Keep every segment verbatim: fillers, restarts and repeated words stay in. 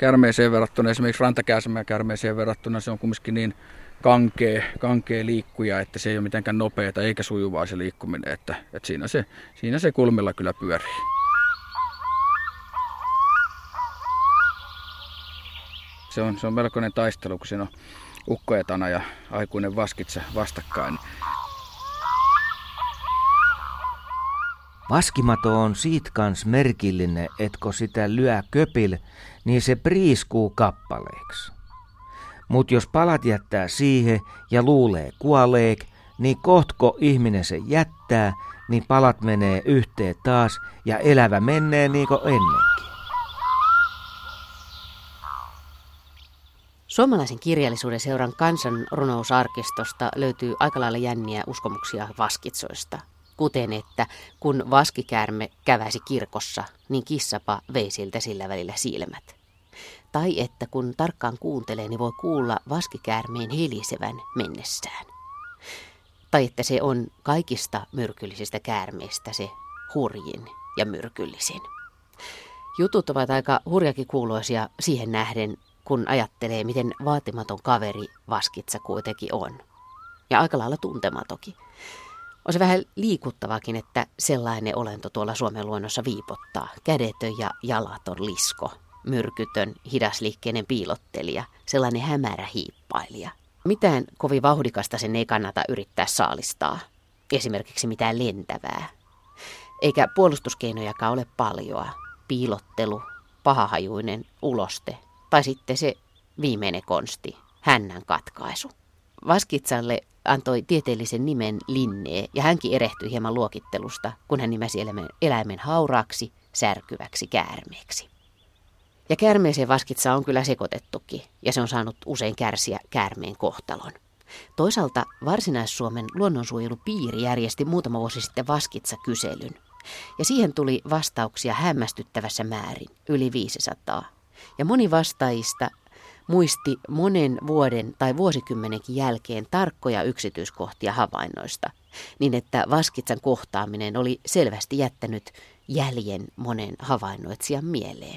Käärmeeseen verrattuna, esimerkiksi rantakäärmeen käärmeeseen verrattuna, se on kumminkin niin kankea, kankea liikkuja, että se ei ole mitenkään nopeata eikä sujuvaa se liikkuminen, että, että siinä, se, siinä se kulmilla kyllä pyörii. Se on, se on melkoinen taistelu, kun siinä on ukkoetana ja aikuinen vaskitsa vastakkain. Vaskimato on siitä kans merkillinen, että kun sitä lyö köpil, niin se priiskuu kappaleeksi. Mut jos palat jättää siihen ja luulee kuoleek, niin kohtko ihminen se jättää, niin palat menee yhteen taas ja elävä menee niin kuin ennenkin. Suomalaisen kirjallisuuden seuran kansanrunousarkistosta löytyy aika lailla jänniä uskomuksia vaskitsoista. Kuten että kun vaskikäärme käväisi kirkossa, niin kissapa vei siltä sillä välillä silmät. Tai että kun tarkkaan kuuntelee, niin voi kuulla vaskikäärmeen helisevän mennessään. Tai että se on kaikista myrkyllisistä käärmeistä se hurjin ja myrkyllisin. Jutut ovat aika hurjakin kuuloisia siihen nähden, kun ajattelee, miten vaatimaton kaveri vaskitsa kuitenkin on. Ja aika lailla tuntematokin. On se vähän liikuttavakin, että sellainen olento tuolla Suomen luonnossa viipottaa. Kädetön ja jalaton lisko, myrkytön, hidasliikkeinen piilottelija, sellainen hämärä hiippailija. Mitään kovin vauhdikasta sen ei kannata yrittää saalistaa. Esimerkiksi mitään lentävää. Eikä puolustuskeinojakaan ole paljoa. Piilottelu, pahahajuinen uloste tai sitten se viimeinen konsti, hännän katkaisu. Vaskitsalle antoi tieteellisen nimen Linnee ja hänkin erehtyi hieman luokittelusta, kun hän nimesi eläimen, eläimen hauraaksi, särkyväksi käärmeeksi. Ja käärmeeseen vaskitsa on kyllä sekoitettukin ja se on saanut usein kärsiä käärmeen kohtalon. Toisaalta Varsinais-Suomen luonnonsuojelupiiri järjesti muutama vuosi sitten vaskitsa-kyselyn. Ja siihen tuli vastauksia hämmästyttävässä määrin, yli viisisataa. Ja moni vastaajista muisti monen vuoden tai vuosikymmenenkin jälkeen tarkkoja yksityiskohtia havainnoista, niin että vaskitsan kohtaaminen oli selvästi jättänyt jäljen monen havainnoitsijan mieleen.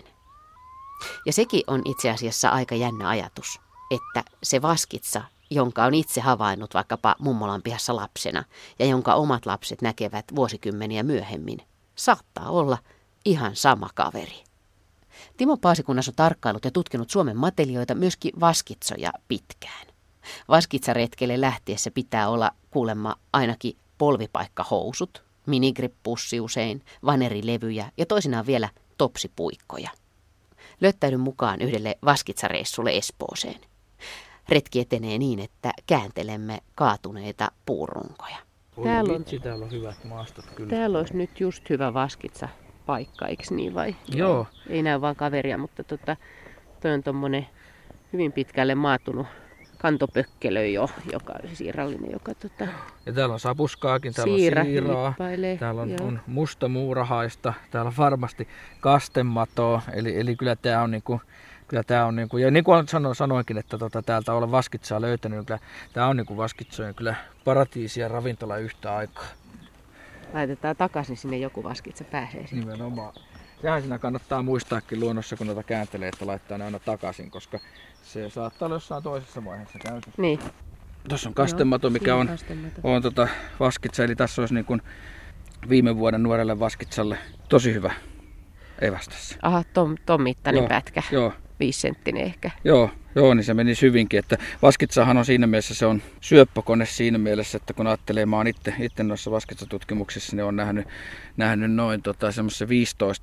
Ja sekin on itse asiassa aika jännä ajatus, että se vaskitsa, jonka on itse havainnut vaikkapa mummolan pihassa lapsena ja jonka omat lapset näkevät vuosikymmeniä myöhemmin, saattaa olla ihan sama kaveri. Timo Paasikunnas on tarkkaillut ja tutkinut Suomen matelioita, myöskin vaskitsoja pitkään. Vaskitsaretkelle lähtiessä pitää olla kuulemma ainakin polvipaikkahousut, minigrippussi usein, vanerilevyjä ja toisinaan vielä topsipuikkoja. Löyttäydyn mukaan yhdelle vaskitsareissulle Espooseen. Retki etenee niin, että kääntelemme kaatuneita puurunkoja. Täällä on, vitsi, täällä on hyvät maastot kyllä. Täällä olisi nyt just hyvä vaskitsa paikka, eikö niin vai? Joo. Ei näy vaan kaveria, mutta tota, toi on tommonen hyvin pitkälle maatunut kantopökkelö jo, joka on siirallinen. Joka, tota, ja täällä on sapuskaakin, täällä siira, on siiraa, täällä on, on musta muurahaista, täällä on varmasti kastematoa, eli, eli kyllä tää on niinku, kyllä tää on niinku, ja niin kuin sano, sanoinkin, että tota, täältä olen vaskitsaa löytänyt, niin kyllä tää on niinku vaskitsojen kyllä paratiisi ja ravintola yhtä aikaa. Laitetaan takaisin sinne joku vaskitsa pääsee. Nimenomaan. Sehän siinä kannattaa muistaakin luonnossa, kun noita kääntelee, että laittaa ne aina takaisin, koska se saattaa olla jossain toisessa vaiheessa käytössä. Niin. Tuossa on kastemato, mikä on, on tota vaskitsa, eli tässä olisi niin kuin viime vuoden nuorelle vaskitsalle tosi hyvä evästässä. Aha, ton, ton mittainen joo, pätkä. Joo. Viisisenttinen ehkä. Joo, joo, niin se meni hyvinkin. Että vaskitsahan on siinä mielessä, se on syöppökone siinä mielessä, että kun ajattelee, mä oon itse, itse noissa vaskitsatutkimuksissa, niin on nähnyt, nähnyt noin tota, semmoisen viisitoista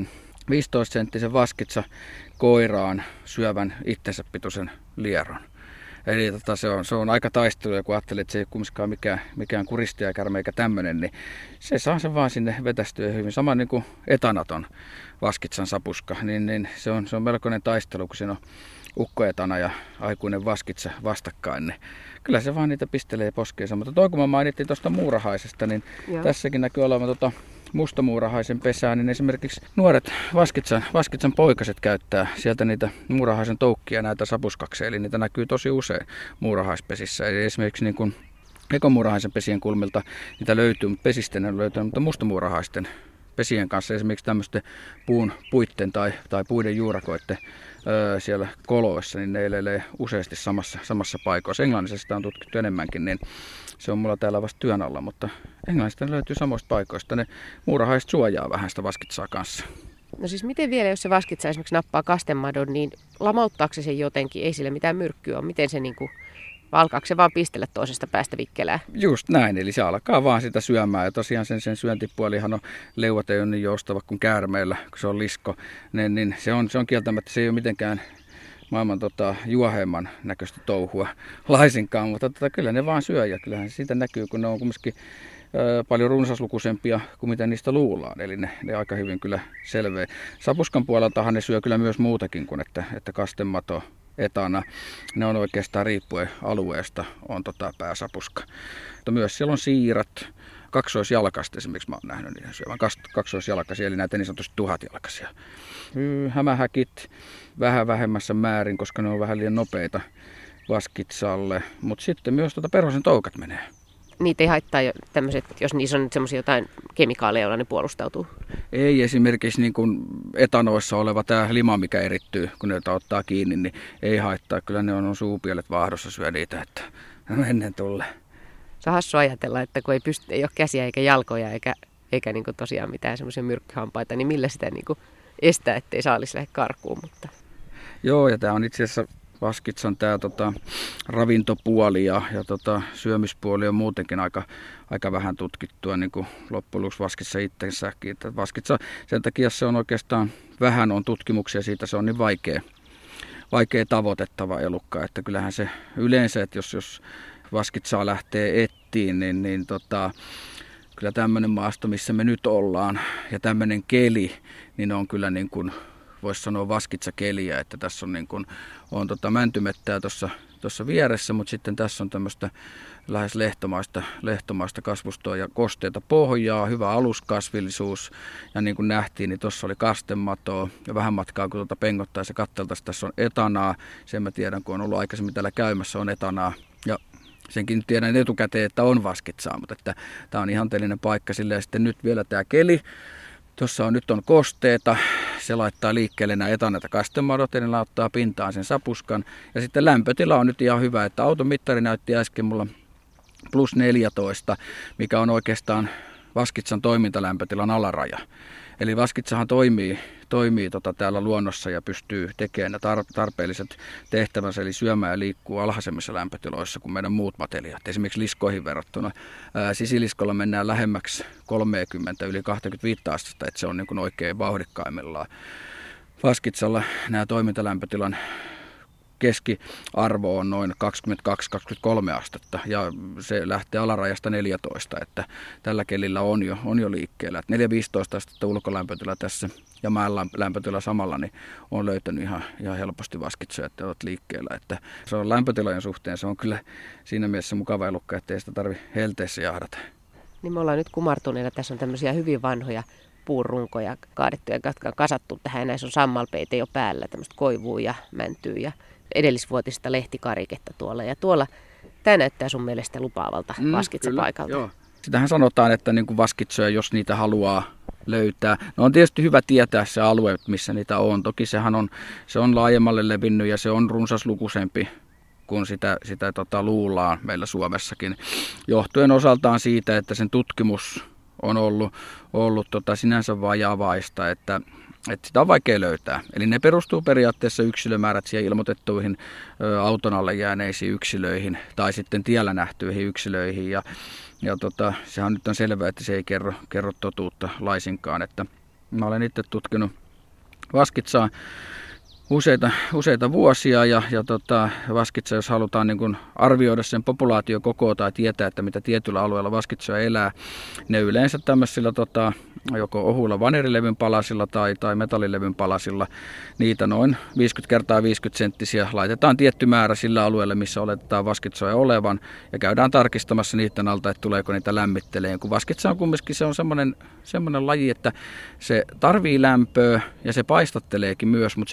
senttisen vaskitsa koiraan syövän itsensä pituisen lieron. Eli tota, se, on, se on aika taistelu, ja kun ajattelee, että se ei kumminkaan mikään, mikään kuristajakärme eikä tämmöinen, niin se saa sen vaan sinne vetästyä hyvin. Sama niin kuin etanaton vaskitsan sapuska, niin, niin se, on, se on melkoinen taistelu, kun siinä on ukkoetana ja aikuinen vaskitsa vastakkain. Niin kyllä se vaan niitä pistelee poskeensa. Mutta toi kun mä mainittiin tuosta muurahaisesta, niin joo, tässäkin näkyy olevan tuota mustamuurahaisen pesää, niin esimerkiksi nuoret vaskitsan, vaskitsan poikaset käyttää sieltä niitä muurahaisen toukkia näitä sapuskaksi, eli niitä näkyy tosi usein muurahaispesissä. Eli esimerkiksi niin kuin ekomuurahaisen pesien kulmilta niitä löytyy, mutta pesisten löytyy, mutta mustamuurahaisten pesien kanssa esimerkiksi tämmöisten puun puitten tai, tai puiden juurakoiden öö, siellä koloissa, niin ne elelee useasti samassa, samassa paikoissa. Englannissa sitä on tutkittu enemmänkin, niin se on mulla täällä vasta työn alla, mutta Englannista ne löytyy samoista paikoista. Ne muurahaiset suojaa vähän sitä vaskitsaa kanssa. No siis miten vielä, jos se vaskitsa esimerkiksi nappaa kastemadon, niin lamauttaako se sen jotenkin? Ei sille mitään myrkkyä ole. Miten se niinku, alkaako se vaan pistellä toisesta päästä vikkelää? Just näin, eli se alkaa vaan sitä syömään. Ja tosiaan sen, sen syöntipuolihan on, leuat ei ole niin joustava kuin käärmeillä, kun se on lisko. Niin, niin se, on, se on kieltämättä, se ei ole mitenkään maailman tota, juoheimman näköistä touhua laisinkaan, mutta tota, kyllä ne vaan syö ja kyllähän se siitä näkyy, kun ne on kumminkin ö, paljon runsaslukuisempia kuin mitä niistä luullaan, eli ne, ne aika hyvin kyllä selveä. Sapuskan puoleltahan ne syö kyllä myös muutakin kuin että, että kastemato, etana, ne on oikeastaan riippuen alueesta, on tota pääsapuska. Mutta myös siellä on siirat, kaksoisjalkaista esimerkiksi mä oon nähnyt niiden syövän, kaksoisjalkaisia, eli näitä niin sanotusti tuhatjalkaisia. Hämähäkit vähän vähemmässä määrin, koska ne on vähän liian nopeita vaskitsalle, mutta sitten myös tuota perhosen toukat menee. Niitä ei haittaa jo tämmöiset, jos niissä on semmoisia jotain kemikaaleja, joilla ne puolustautuu? Ei esimerkiksi niin kuin etanoissa oleva tämä lima, mikä erittyy, kun ne ottaa kiinni, niin ei haittaa. Kyllä ne on, on suupielet vaahdossa syö niitä, että ennen tulee. Se on hassu ajatella, että kun ei, pysty, ei ole käsiä eikä jalkoja eikä, eikä niin kuin tosiaan mitään semmoisia myrkkyhampaita, niin millä sitä niin kuin estää, ettei saalis lähde karkuun. Mutta... Joo, ja tämä on itse asiassa vaskitsan tämä tota, ravintopuoli ja, ja tota, syömispuoli on muutenkin aika, aika vähän tutkittua, niin kuin loppujen lopuksi vaskitsa itsessäkin. Vaskitsa, sen takia se on oikeastaan vähän on tutkimuksia siitä, se on niin vaikea, vaikea tavoitettava elukka, että kyllähän se yleensä, että jos, jos vaskitsaa lähtee ettiin, niin, niin tota, kyllä tämmöinen maasto, missä me nyt ollaan ja tämmöinen keli, niin on kyllä niin kuin voisi sanoa vaskitsakeliä, että tässä on, niin kuin, on tota mäntymettää tuossa tuossa vieressä, mutta sitten tässä on tämmöistä lähes lehtomaista, lehtomaista kasvustoa ja kosteita pohjaa, hyvä aluskasvillisuus ja niin kuin nähtiin, niin tuossa oli kastematoa ja vähän matkaa kun tuota pengottaisi ja katseltaisiin, tässä on etanaa, sen mä tiedän kun on ollut aikaisemmin täällä käymässä on etanaa ja senkin tiedän etukäteen, että on vaskitsaa, mutta että tämä on ihanteellinen paikka sille ja sitten nyt vielä tämä keli. Tuossa on nyt on kosteita, se laittaa liikkeelle nämä etanat ja kastemadot ja ne laittaa pintaan sen sapuskan. Ja sitten lämpötila on nyt ihan hyvä, että auton mittari näytti äsken mulla plus neljätoista, mikä on oikeastaan vaskitsan toimintalämpötilan alaraja. Eli vaskitsahan toimii, toimii tota täällä luonnossa ja pystyy tekemään ne tarpeelliset tehtävänsä, eli syömään ja liikkuu alhaisemmissa lämpötiloissa kuin meidän muut materiaalit. Esimerkiksi liskoihin verrattuna. Ää, sisiliskolla mennään lähemmäksi kolmekymmentä yli kaksikymmentäviisi astetta, että se on niin kuin oikein vauhdikkaimmillaan. Vaskitsalla nämä toimintalämpötilan keskiarvo on noin kaksikymmentäkaksi kaksikymmentäkolme astetta ja se lähtee alarajasta neljätoista, että tällä kelillä on jo, on jo liikkeellä. neljä viisitoista astetta ulkolämpötila tässä ja maan lämpötila samalla niin on löytänyt ihan, ihan helposti vaskitsoja, että ovat liikkeellä. Että se on lämpötilojen suhteen, se on kyllä siinä mielessä mukava elukka, ettei sitä tarvitse helteessä jahdata. Niin me ollaan nyt kumartuneena, tässä on tämmöisiä hyvin vanhoja puurunkoja kaadettuja, jotka on kasattu tähän ja näissä on sammalpeite jo päällä, tämmöistä koivua ja mäntyä ja edellisvuotista lehtikariketta tuolla. Ja tuolla, tämä näyttää sun mielestä lupaavalta mm, vaskitsapaikalta. Joo. Sitähän sanotaan, että niin kuin vaskitsoja, jos niitä haluaa löytää. No on tietysti hyvä tietää se alue, missä niitä on. Toki sehän on, se on laajemmalle levinnyt ja se on runsaslukuisempi kuin sitä, sitä tota, luullaan meillä Suomessakin. Johtuen osaltaan siitä, että sen tutkimus on ollut, ollut tota, sinänsä vajavaista, että Että sitä on vaikea löytää. Eli ne perustuu periaatteessa yksilömääräisiin ilmoitettuihin ö, auton alle jääneisiin yksilöihin tai sitten tiellä nähtyihin yksilöihin. Ja, ja tota, sehän nyt on selvää, että se ei kerro, kerro totuutta laisinkaan. Että mä olen itse tutkinut vaskitsaa useita, useita vuosia ja, ja tota, vaskitsa, jos halutaan niin kun arvioida sen populaatiokokoa tai tietää, että mitä tietyllä alueella vaskitsoja elää, ne yleensä tämmöisillä tota, joko ohuilla vanerilevyn palasilla tai, tai metallilevyn palasilla, niitä noin viisikymmentä kertaa viisikymmentä senttisiä laitetaan tietty määrä sillä alueella, missä oletetaan vaskitsoja olevan ja käydään tarkistamassa niiden alta, että tuleeko niitä lämmitteleen. Kun vaskitsa on kumminkin se on semmoinen, semmoinen laji, että se tarvii lämpöä ja se paistatteleekin myös, mutta se ei paista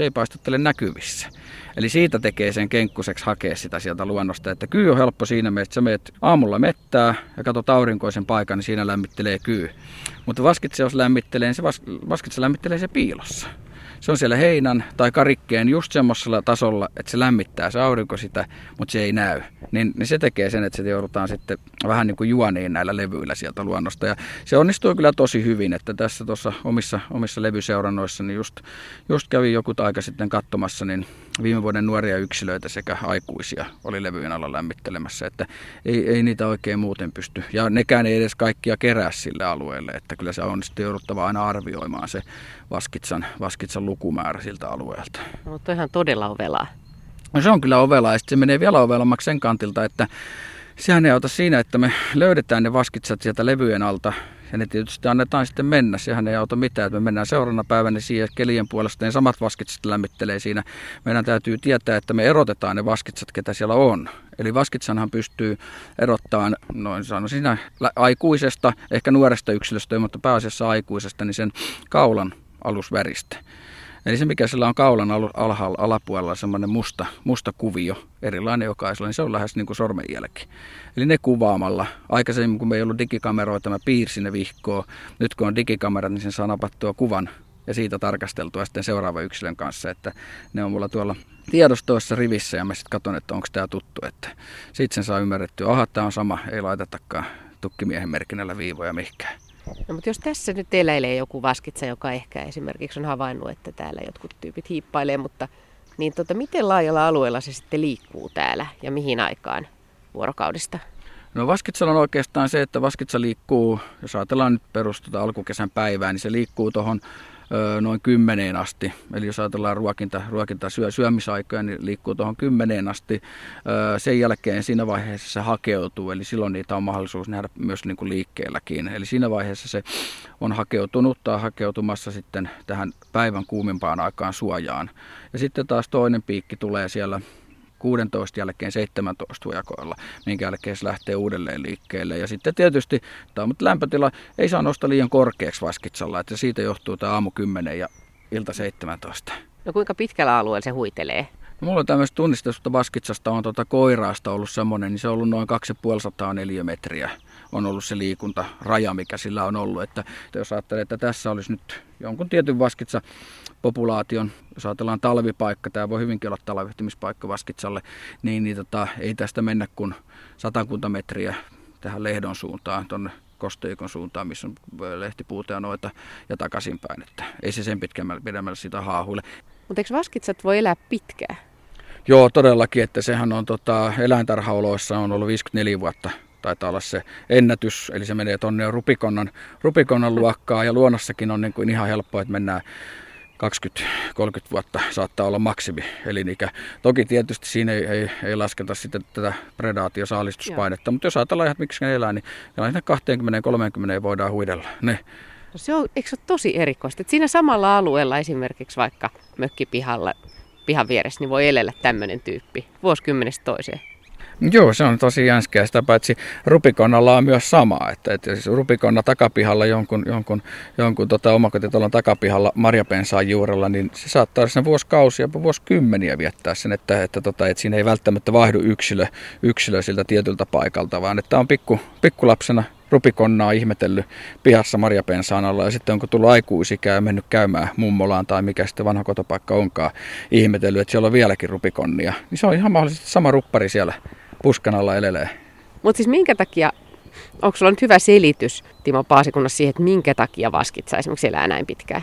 ajattele näkyvissä. Eli siitä tekee sen kenkkuseksi hakea sitä sieltä luonnosta, että kyy on helppo siinä mielessä, että sä meet aamulla mettää ja katsot aurinkoisen paikan, niin siinä lämmittelee kyy. Mutta vaskitsa jos lämmittelee, niin se vas, vaskitsa lämmittelee se piilossa. Se on siellä heinän tai karikkeen just semmoisella tasolla, että se lämmittää se aurinko sitä, mutta se ei näy. Niin, niin se tekee sen, että se joudutaan sitten vähän niin kuin juoniin näillä levyillä sieltä luonnosta. Ja se onnistuu kyllä tosi hyvin, että tässä tuossa omissa, omissa levyseurannoissa niin just, just kävi joku aika sitten katsomassa, niin viime vuoden nuoria yksilöitä sekä aikuisia oli levyjen alla lämmittelemässä, että ei, ei niitä oikein muuten pysty. Ja nekään ei edes kaikkia kerää sille alueelle, että kyllä se on sitten jouduttava aina arvioimaan se vaskitsan, vaskitsan lukumäärä siltä alueelta. No, mutta ihan todella ovelaa. No se on kyllä ovelaa ja se menee vielä ovelammaksi sen kantilta, että sehän ei auta siinä, että me löydetään ne vaskitsat sieltä levyjen alta ja ne tietysti annetaan sitten mennä. Sehän ei auta mitään, että me mennään seuraavana päivänä siihen kelien puolesta ja samat vaskitsat lämmittelee siinä. Meidän täytyy tietää, että me erotetaan ne vaskitsat, ketä siellä on. Eli vaskitsanhan pystyy erottamaan noin sanoisin siinä aikuisesta, ehkä nuoresta yksilöstä, mutta pääasiassa aikuisesta, niin sen kaulan alusväristä. Eli se, mikä sillä on kaulan alhaalla, alapuolella, semmoinen musta, musta kuvio, erilainen jokaisella, niin se on lähes niin kuin sormenjälki. Eli ne kuvaamalla. Aikaisemmin, kun me ei ollut digikameroita, mä piirsin ne vihkoon. Nyt kun on digikamerat, niin sen saa napattua kuvan ja siitä tarkasteltua sitten seuraavan yksilön kanssa. Että ne on mulla tuolla tiedostoissa rivissä ja mä sitten katson, että onko tämä tuttu. Sitten sen saa ymmärrettyä, aha, tämä on sama, ei laitetakaan tukkimiehen merkinnällä viivoja mihinkään. No, mutta jos tässä nyt eläilee joku vaskitsa, joka ehkä esimerkiksi on havainnut, että täällä jotkut tyypit hiippailee, mutta niin tota, miten laajalla alueella se sitten liikkuu täällä ja mihin aikaan vuorokaudesta? No vaskitsalla on oikeastaan se, että vaskitsa liikkuu, jos ajatellaan nyt perustuta alkukesän päivää, niin se liikkuu tuohon noin kymmeneen asti. Eli jos ajatellaan ruokinta, ruokinta syö, syömisaikoja, niin liikkuu tuohon kymmeneen asti. Sen jälkeen siinä vaiheessa se hakeutuu, eli silloin niitä on mahdollisuus nähdä myös niin kuin liikkeelläkin. Eli siinä vaiheessa se on hakeutunut tai hakeutumassa sitten tähän päivän kuumimpaan aikaan suojaan. Ja sitten taas toinen piikki tulee siellä kuusitoista jälkeen seitsemäntoista hujakoilla, minkä jälkeen se lähtee uudelleen liikkeelle. Ja sitten tietysti tämä lämpötila ei saa nostaa liian korkeaksi vaskitsalla, että siitä johtuu tämä aamu kymmenen ja ilta seitsemäntoista. No kuinka pitkällä alueella se huitelee? No, mulla on tämmöistä tunnistetusta vaskitsasta on tuota koiraasta ollut semmoinen, niin se on ollut noin kaksisataaviisikymmentä neliömetriä. On ollut se liikuntaraja, mikä sillä on ollut. Että jos ajattelee, että tässä olisi nyt jonkun tietyn vaskitsapopulaation, jos ajatellaan talvipaikka, tämä voi hyvinkin olla talvehtimispaikka vaskitsalle, niin, niin tota, ei tästä mennä kuin satakunta metriä tähän Lehdon suuntaan, tuonne Kosteikon suuntaan, missä on lehtipuuta ja noita, ja takaisinpäin. Että ei se sen pitkemmällä pidemmällä siitä haahuille. Mutta eikö vaskitsat voi elää pitkään? Joo, todellakin, että sehän on tota, eläintarhaoloissa on ollut viisikymmentäneljä vuotta. Taitaa olla se ennätys, eli se menee tuonne rupikonnan, rupikonnan luokkaa ja luonnossakin on niin kuin ihan helppoa, että mennään kaksikymmentä kolmekymmentä vuotta saattaa olla maksimi elinikä. Toki tietysti siinä ei, ei, ei lasketa sitten tätä predaatiosaalistuspainetta, mutta jos ajatellaan, että miksi ne elää, niin kaksikymmentä kolmekymmentä voidaan huidella. Ne. No se on, eikö se ole tosi erikoista, että siinä samalla alueella esimerkiksi vaikka mökkipihalla, pihan vieressä, niin voi elellä tämmöinen tyyppi vuosikymmenestä toiseen. Joo, se on tosi jänskää. Sitä paitsi rupikonnalla on myös sama. Että, että jos rupikonna takapihalla jonkun, jonkun, jonkun tota, omakotitalon takapihalla marjapensaan juurella, niin se saattaa sen vuosikausia, jopa vuosikymmeniä viettää sen, että, että, että, että siinä ei välttämättä vaihdu yksilö, yksilö siltä tietyltä paikalta, vaan että on pikku, pikkulapsena rupikonnaa ihmetellyt pihassa marjapensaan alla ja sitten onko tullut aikuisikää ja mennyt käymään mummolaan tai mikä sitten vanha kotopaikka onkaan ihmetellyt, että siellä on vieläkin rupikonnia. Niin se on ihan mahdollisesti sama ruppari siellä puskan alla elelee. Mutta siis minkä takia, onko sulla nyt hyvä selitys Timo Paasikunnassa siihen, että minkä takia vaskitsa esimerkiksi elää näin pitkään?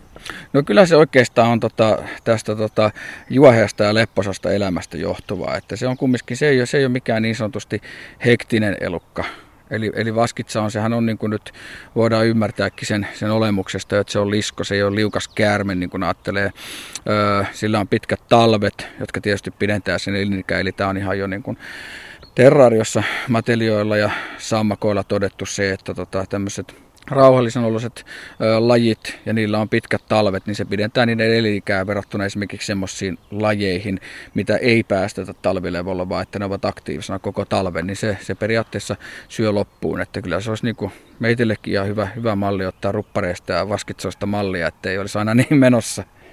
No kyllä se oikeastaan on tota, tästä tota, juoheasta ja lepposasta elämästä johtuvaa, että se on kumminkin, se ei ole, se ei ole mikään niin sanotusti hektinen elukka. Eli, eli vaskitsa on, sehän on niin kuin nyt voidaan ymmärtääkin sen, sen olemuksesta, että se on lisko, se ei ole liukas käärme, niin kuin ajattelee. Öö, sillä on pitkät talvet, jotka tietysti pidentää sen elinikää, eli tämä on ihan jo niin kuin terraariossa matelioilla ja sammakoilla todettu se, että tota, tämmöiset rauhallisen oloiset ö, lajit ja niillä on pitkät talvet, niin se pidentää niiden elinikää verrattuna esimerkiksi semmoisiin lajeihin, mitä ei päästetä talvilevolla, vaan että ne ovat aktiivisena koko talven, niin se, se periaatteessa syö loppuun. Että kyllä se olisi niin kuin meitillekin ihan hyvä, hyvä malli ottaa ruppareista ja vaskitsoista mallia, että ei olisi aina niin menossa.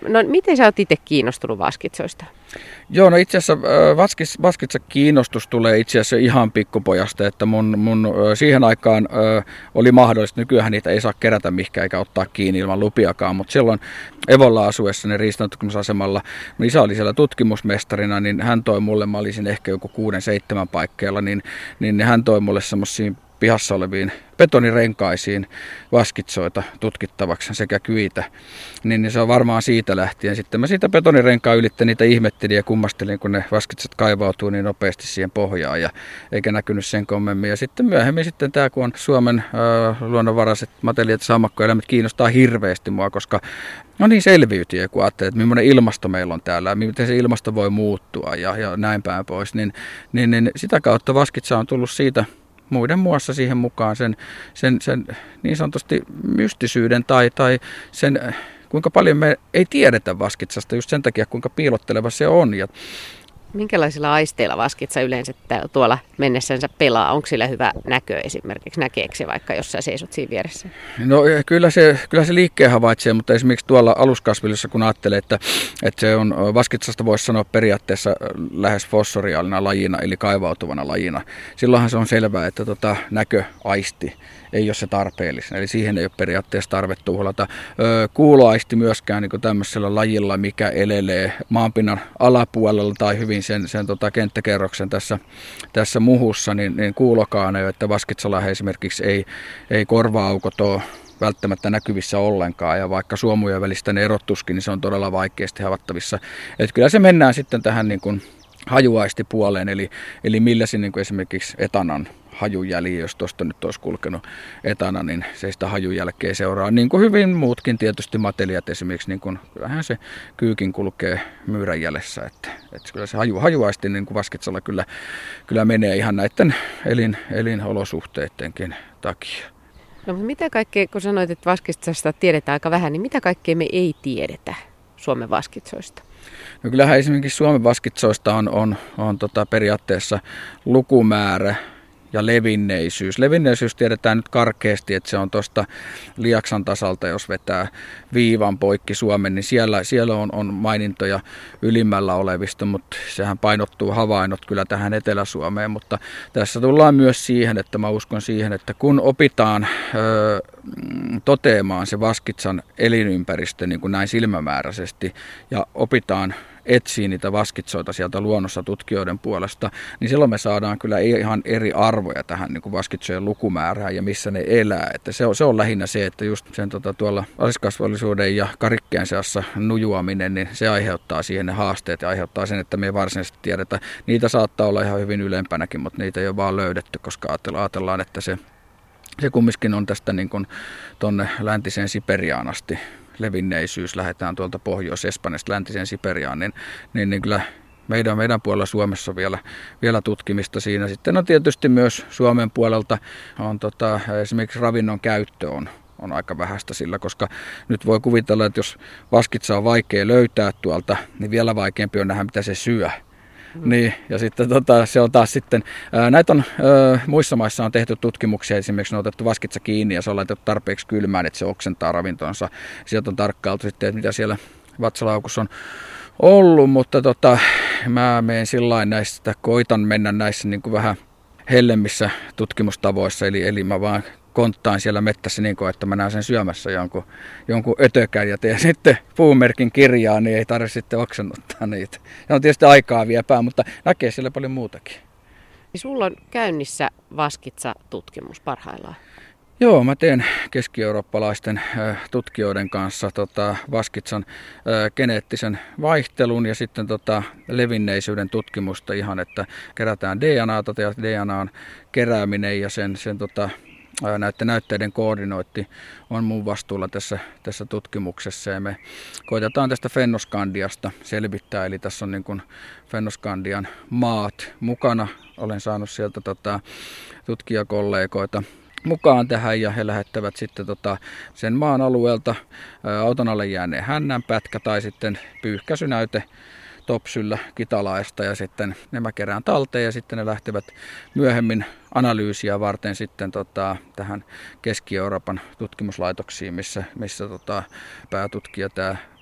No miten sä oot itse kiinnostunut vaskitsoista? Joo, no itse asiassa vaskis, vaskitsa kiinnostus tulee itse asiassa ihan pikkupojasta, että mun, mun siihen aikaan ö, oli mahdollista, nykyään niitä ei saa kerätä mihinkään eikä ottaa kiinni ilman lupiakaan, mutta silloin Evolla asuessani riistantutkimusasemalla, mun isä oli siellä tutkimusmestarina, niin hän toi mulle, mä olisin ehkä joku kuuden, seitsemän paikkeilla, niin, niin hän toi mulle semmosia pihassa oleviin betonirenkaisiin vaskitsoita tutkittavaksi sekä kyitä, niin, niin se on varmaan siitä lähtien. Sitten mä siitä betonirenkaan ylittä niitä ihmettelin ja kummastelin, kun ne vaskitsat kaivautuu niin nopeasti siihen pohjaan ja eikä näkynyt sen kommemmin. Ja sitten myöhemmin sitten tämä, kun on Suomen äh, luonnonvaraiset materiaalit ja sammakkoeläimet kiinnostaa hirveästi mua, koska no niin selviytyjä, kun ajattelee, että millainen ilmasto meillä on täällä ja miten se ilmasto voi muuttua ja, ja näin päin pois, niin, niin, niin sitä kautta vaskitsa on tullut siitä muiden muassa siihen mukaan sen, sen, sen niin sanotusti mystisyyden tai, tai sen, kuinka paljon me ei tiedetä vaskitsasta just sen takia, kuinka piilotteleva se on. Ja minkälaisilla aisteilla vaskitsa yleensä tuolla mennessänsä pelaa? Onko sillä hyvä näkö esimerkiksi? Näkeekö se vaikka, jos sä seisot siinä vieressä? No kyllä se, kyllä se liikkeen havaitsee, mutta esimerkiksi tuolla aluskasvillisessa, kun ajattelee, että, että se on vaskitsasta voisi sanoa periaatteessa lähes fossoriaalina lajina, eli kaivautuvana lajina. Silloinhan se on selvää, että tota, näköaisti ei ole se tarpeellinen, eli siihen ei ole periaatteessa tarve tuhlata. Kuuloaisti myöskään niin tämmöisellä lajilla, mikä elelee maanpinnan alapuolella tai hyvin sen, sen tota, kenttäkerroksen tässä, tässä muhussa, niin, niin kuulokaan ei ole, että vaskitsalahe esimerkiksi ei, ei korva-aukot ole välttämättä näkyvissä ollenkaan, ja vaikka suomujen välistä ne erottuskin, niin se on todella vaikeasti havaittavissa. Että kyllä se mennään sitten tähän niin kuin hajuaistipuoleen, eli, eli millä se niin kuin esimerkiksi etanan hajujäljiä, jos tuosta nyt olisi kulkenut etana, niin se sitä hajujälkeä seuraa. Niin kuin hyvin muutkin tietysti matelijat esimerkiksi, niin kuin, kyllähän se kyykin kulkee myyrän jäljessä. Että, että kyllä se haju, hajuaisti niin kuin vaskitsalla kyllä, kyllä menee ihan näiden elin, elinolosuhteidenkin takia. No mutta mitä kaikkea, kun sanoit, että vaskitsasta tiedetään aika vähän, niin mitä kaikkea me ei tiedetä Suomen vaskitsoista? No kyllähän esimerkiksi Suomen vaskitsoista on, on, on tota periaatteessa lukumäärä ja levinneisyys. Levinneisyys tiedetään nyt karkeasti, että se on tuosta Lieksan tasalta, jos vetää viivan poikki Suomen, niin siellä, siellä on, on mainintoja ylimmällä olevista, mutta sehän painottuu havainnot kyllä tähän Etelä-Suomeen, mutta tässä tullaan myös siihen, että mä uskon siihen, että kun opitaan ö, toteamaan se vaskitsan elinympäristö niin kuin näin silmämääräisesti ja opitaan etsii niitä vaskitsoita sieltä luonnossa tutkijoiden puolesta, niin silloin me saadaan kyllä ihan eri arvoja tähän niin kuin vaskitsojen lukumäärään ja missä ne elää. Että se, on, se on lähinnä se, että just sen tota, tuolla aliskasvallisuuden ja karikkeen seassa nujuaminen, niin se aiheuttaa siihen ne haasteet ja aiheuttaa sen, että me ei varsinaisesti tiedetä. Niitä saattaa olla ihan hyvin ylempänäkin, mutta niitä ei ole vaan löydetty, koska ajatellaan, että se, se kumminkin on tästä niin kuin tonne läntiseen Siperiaan asti. Levinneisyys, lähdetään tuolta Pohjois-Espanjasta läntiseen Siperiaan, niin, niin, niin kyllä meidän, meidän puolella Suomessa on vielä, vielä tutkimista siinä. Sitten on tietysti myös Suomen puolelta on tota, esimerkiksi ravinnon käyttö on, on aika vähäistä sillä, koska nyt voi kuvitella, että jos vaskitsa on vaikea löytää tuolta, niin vielä vaikeampi on nähdä, mitä se syö. Mm. Niin, ja sitten tota, se on taas sitten, ää, näitä on, ää, muissa maissa on tehty tutkimuksia, esimerkiksi on otettu vaskitsa kiinni ja se on laitettu tarpeeksi kylmään, että se oksentaa ravintonsa. Sieltä on tarkkailtu sitten, että mitä siellä vatsalaukussa on ollut, mutta tota, mä menen sillain näistä, koitan mennä näissä niin kuin vähän hellemmissä tutkimustavoissa, eli, eli mä vaan konttaan siellä mettässä niin kuin, että mä näen sen syömässä jonkun, jonkun ötökän ja teen sitten puumerkin kirjaa, niin ei tarvitse sitten oksennuttaa niitä. Ja on tietysti aikaa viepää, mutta näkee siellä paljon muutakin. Sulla on käynnissä vaskitsa-tutkimus parhaillaan. Joo, mä teen keski-eurooppalaisten tutkijoiden kanssa tota, vaskitsan äh, geneettisen vaihtelun ja sitten tota, levinneisyyden tutkimusta ihan, että kerätään D N A:ta ja D N A:n kerääminen ja sen, sen tota, näiden näytteiden koordinoitti on mun vastuulla tässä, tässä tutkimuksessa ja me koitetaan tästä Fennoskandiasta selvittää, eli tässä on niin kuin Fennoskandian maat mukana. Olen saanut sieltä tota, tutkijakollegoita mukaan tähän ja he lähettävät sitten tota sen maan alueelta ää, auton alle jääneen hännänpätkä tai sitten pyyhkäisynäyte topsyllä Kitalaesta ja sitten nämä kerään talteen ja sitten ne lähtevät myöhemmin analyysiä varten sitten tota, tähän Keski-Euroopan tutkimuslaitoksiin, missä, missä tota, päätutkija tämä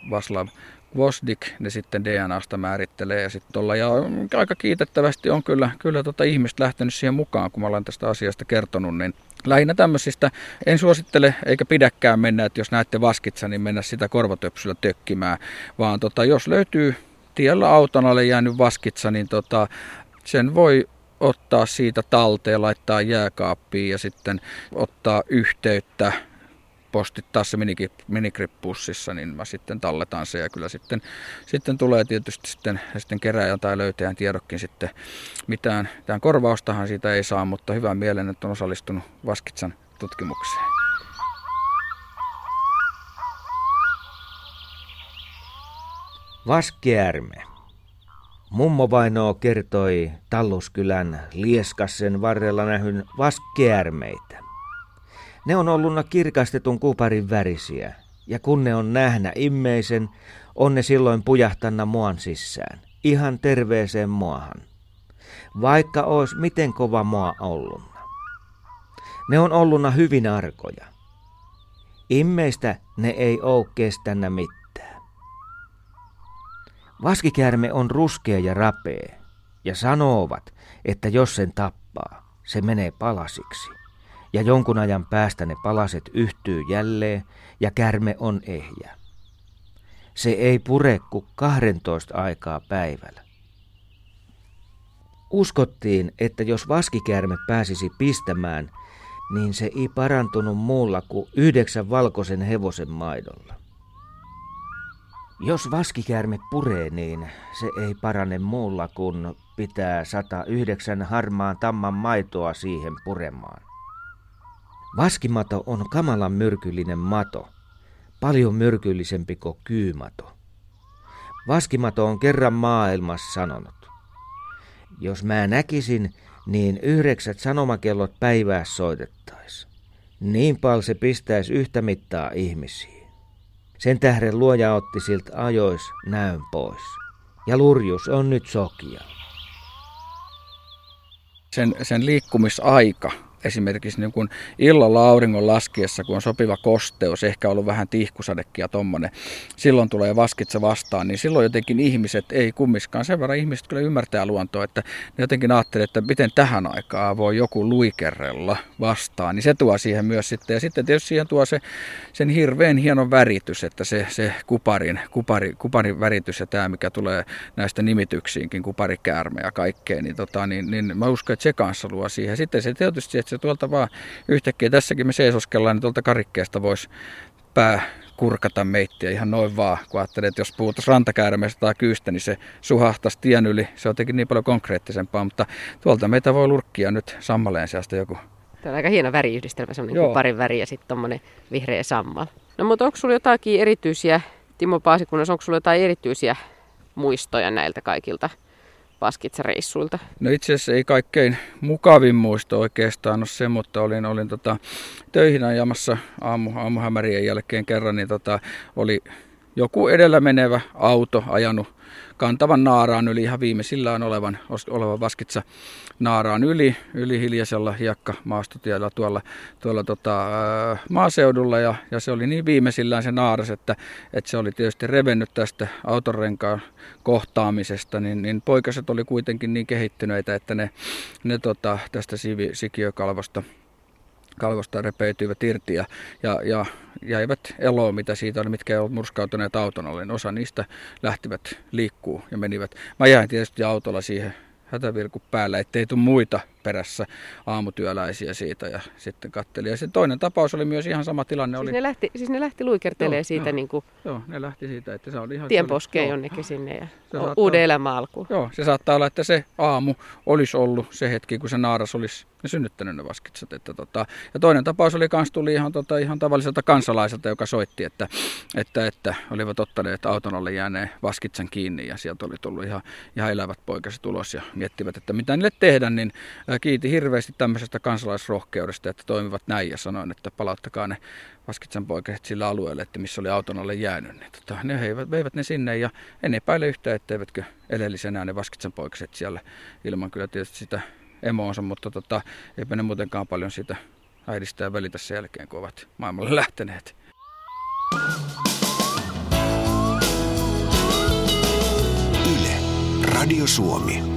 Vaslav Gvozdik ne sitten D N A:sta määrittelee ja sitten tuolla. Ja aika kiitettävästi on kyllä, kyllä tota ihmiset lähtenyt siihen mukaan, kun mä olen tästä asiasta kertonut, niin lähinnä tämmöisistä en suosittele eikä pidäkään mennä, että jos näette vaskitsa, niin mennä sitä korvatöpsyllä tökkimään, vaan tota, jos löytyy tiellä auton alle jäänyt vaskitsa, niin tota, sen voi ottaa siitä talteen, laittaa jääkaappiin ja sitten ottaa yhteyttä, postittaa se minigrip-pussissa, niin mä sitten talletaan se ja kyllä sitten, sitten tulee tietysti sitten, sitten kerääjän tai löytäjän tiedokkin sitten mitään, mitään korvaustahan siitä ei saa, mutta hyvä mielen, että on osallistunut vaskitsan tutkimukseen. Vaskiäärme. Mummo vainoo kertoi Talluskylän Lieskassen varrella nähyn vaskiäärmeitä. Ne on olluna kirkastetun kuparin värisiä, ja kun ne on nähnä immeisen, on ne silloin pujahtanna muan sisään, ihan terveeseen muahan, vaikka ois miten kova mua ollunna. Ne on olluna hyvin arkoja. Immeistä ne ei oo kestännä mitään. Vaskikäärme on ruskea ja rapea, ja sanovat, että jos sen tappaa, se menee palasiksi, ja jonkun ajan päästä ne palaset yhtyy jälleen, ja käärme on ehjä. Se ei pure kuin kahdentoista aikaa päivällä. Uskottiin, että jos vaskikäärme pääsisi pistämään, niin se ei parantunut muulla kuin yhdeksän valkoisen hevosen maidolla. Jos vaskikäärme puree, niin se ei parane muulla kuin pitää sata yhdeksän harmaan tamman maitoa siihen puremaan. Vaskimato on kamalan myrkyllinen mato, paljon myrkyllisempi kuin kyymato. Vaskimato on kerran maailmassa sanonut: jos mä näkisin, niin yhdeksät sanomakellot päivää soitettais. Niin paljon se pistäisi yhtä mittaa ihmisiä. Sen tähden luoja otti siltä ajois näön pois. Ja lurjus on nyt sokia. Sen, sen liikkumisaika, esimerkiksi niin kun illalla auringon laskiessa, kun on sopiva kosteus, ehkä ollut vähän tihkusadekin ja tommonen, silloin tulee vaskitsa vastaan, niin silloin jotenkin ihmiset, ei kummiskaan, sen verran ihmiset kyllä ymmärtää luontoa, että ne jotenkin ajattelee, että miten tähän aikaan voi joku luikerrella vastaan, niin se tuo siihen myös sitten, ja sitten tietysti siihen tuo se, sen hirveän hienon väritys, että se, se kuparin, kupari, kuparin väritys ja tämä, mikä tulee näistä nimityksiinkin, kuparikäärme ja kaikkea, niin, tota, niin, niin mä uskon, että se kanssa luo siihen. Sitten se tietysti, että se tuolta vaan yhtäkkiä, tässäkin me seisoskellaan, niin tuolta karikkeesta voisi pää kurkata meittiä ihan noin vaan, kun ajattelee, että jos puhutaan rantakäärmeestä tai kyystä, niin se suhahtaisi tien yli. Se on jotenkin niin paljon konkreettisempaa, mutta tuolta meitä voi lurkkia nyt sammaleen sieltä joku. Tämä on aika hieno väriyhdistelmä, semmoinen kuparin väri ja sitten tommoinen vihreä sammal. No mutta onko sulla jotakin erityisiä, Timo Paasikunnas, onko sulla jotain erityisiä muistoja näiltä kaikilta vaskitsareissuilta? No itse asiassa ei kaikkein mukavin muisto oikeastaan ole se, mutta olin, olin tota, töihin ajamassa aamu, aamuhämärien jälkeen kerran, niin tota, oli joku edellä menevä auto ajanut kantavan naaraan yli, ihan viimeisillään olevan, olevan vaskitsa naaraan yli, yli hiljaisella hiekkamaastotiellä tuolla, tuolla tota, ää, maaseudulla ja, ja se oli niin viimeisillään se naaras, että, että se oli tietysti revennyt tästä autonrenkaan kohtaamisesta, niin, niin poikaset oli kuitenkin niin kehittyneitä, että ne, ne tota, tästä sivi, sikiökalvosta kalvosta repeytyivät irti ja, ja, ja jäivät eloon, mitä siitä oli, mitkä eivät murskautuneet auton alle. Osa niistä lähtivät liikkuu ja menivät. Mä jäin tietysti autolla siihen hätävirku päällä, ettei tule muita perässä aamutyöläisiä siitä ja sitten katselin. Ja se toinen tapaus oli myös ihan sama tilanne. Siis, oli... ne, lähti, siis ne lähti luikertelemaan joo, siitä joo, niin kuin joo, ne lähti siitä, että se oli ihan... tienposkeen oli, jonnekin joo, sinne ja saattaa, uuden elämän alkuun. Joo, se saattaa olla, että se aamu olisi ollut se hetki, kun se naaras olisi ne synnyttänyt ne vaskitsat. Että tota, ja toinen tapaus oli kans tuli ihan, tota, ihan tavalliselta kansalaiselta, joka soitti, että, että, että olivat ottaneet auton alle jääneen vaskitsan kiinni ja sieltä oli tullut ihan, ihan elävät poikaset ulos ja miettivät, että mitä niille tehdä, niin kiiti hirveästi tämmöisestä kansalaisrohkeudesta, että toimivat näin ja sanoin, että palauttakaa ne vaskitsan poikaset sillä alueelle, että missä oli auton alle jäänyt. Niin, tota, ne heivät, veivät ne sinne ja en epäile yhtään, etteivätkö edellisenä ne vaskitsan poikaset siellä ilman kyllä tietysti sitä emoonsa, mutta tota, eipä ne muutenkaan paljon siitä äidistä ja välitä sen jälkeen, kun ovat maailmalle lähteneet. Radio Suomi.